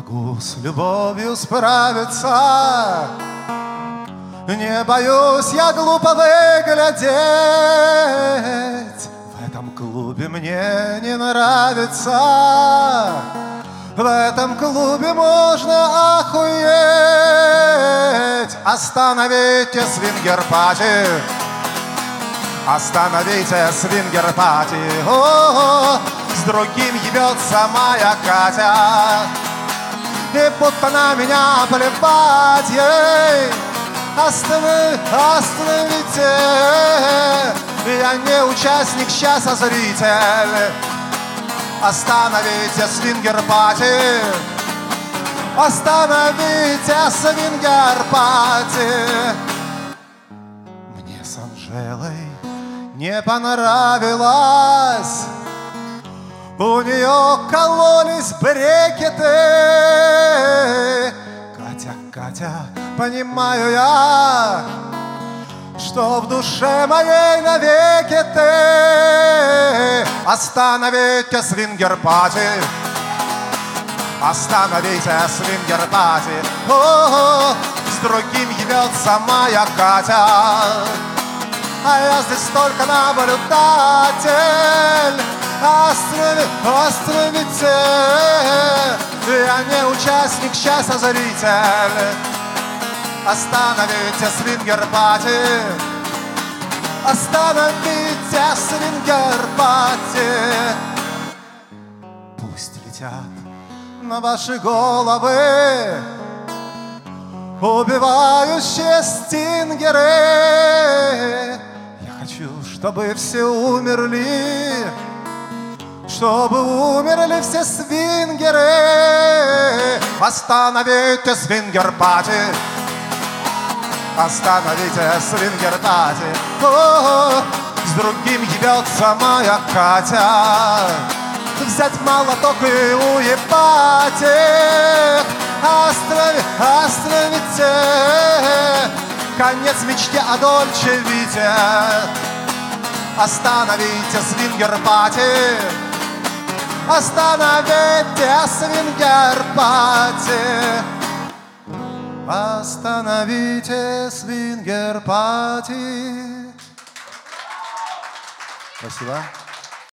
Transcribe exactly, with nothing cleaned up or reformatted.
могу с любовью справиться, не боюсь я глупо выглядеть. В этом клубе мне не нравится, в этом клубе можно охуеть. Остановите свингер-пати, остановите свингер-пати. О-о-о, с другим ебется моя Катя, и будто на меня плевать ей. Останови, остановите, я не участник, сейчас, а зритель. Остановите свингер-пати, остановите свингер-пати. Мне с Анжелой не понравилось, у нее кололись брекеты. Катя, Катя, понимаю я, что в душе моей навеки ты. Остановите свингер-пати, остановите свингер-пати. О-о-о, с другим ебется моя Катя, а я здесь только наблюдатель. Останови, остановите, я не участник, сейчас, а зритель. Остановите свингер-пати, остановите свингер-пати. Пусть летят на ваши головы убивающие стингеры. Я хочу, чтобы все умерли, чтобы умерли все свингеры. Остановите свингер-пати, остановите свингер-пати. О-о-о, с другим ебется моя Катя, взять молоток и уебать их. Останови, остановите, конец мечте о Дольче Вите. Остановите свингер-пати, остановите свингер-пати. Остановите свингер-пати. Спасибо.